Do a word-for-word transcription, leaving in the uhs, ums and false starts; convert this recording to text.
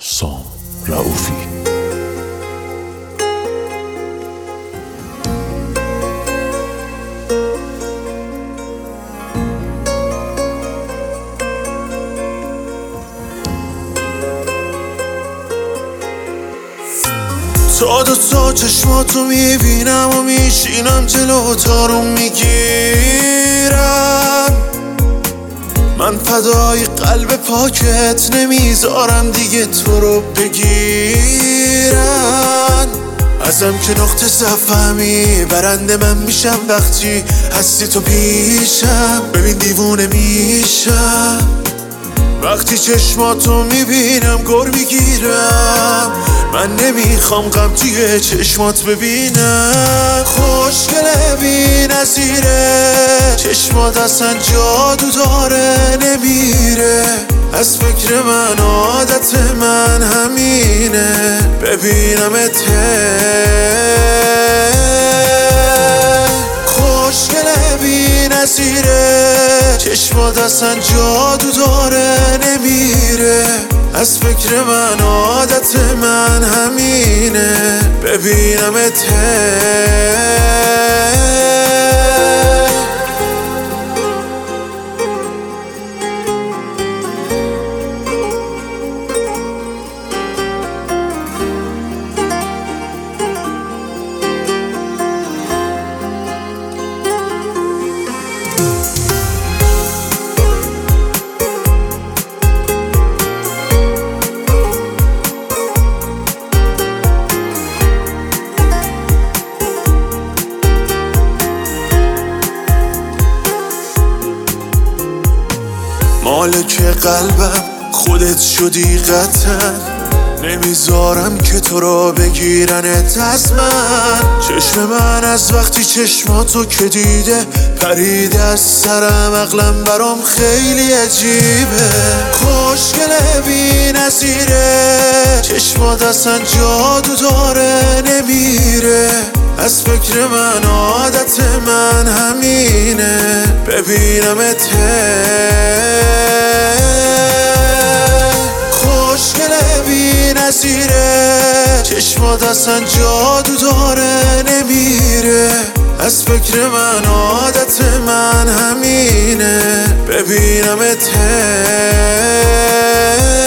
سام رئوفی. تا دو تا چشماتو میبینم و میشینم جلو تارو میگیرم. من فدای قلب پاکت نمیذارم دیگه تو رو بگیرن. ازم که نقطه ضعفمی برنده من میشم وقتی هستی تو پیشم. ببین دیوونه میشم وقتی چشماتو میبینم، گر میگیرم. من نمیخوام غم توی چشمات ببینم. خوشگله بی نظیره، چشمات اصلا جادو داره نمیره. از فکر من عادت من همینه، ببینمت خوشگله بی نظیره، چشمات اصلا جادو داره نمیره. از فکر من عادت من همینه، ببینمت مالک قلبم خودت شدی قطعا. نمیذارم که تو رو بگیرنت از من. چشم من از وقتی چشماتو که دیده پریده از سرم. عقلم برام خیلی عجیبه. خوشگله بی نظیره، چشمات اصلا جادو داره نمیره. از فکر من عادت من همینه، ببینمت خوشگله بی نظیره، چشمات اصلا جادو داره نمیره. از فکر من عادت من همینه، ببینمت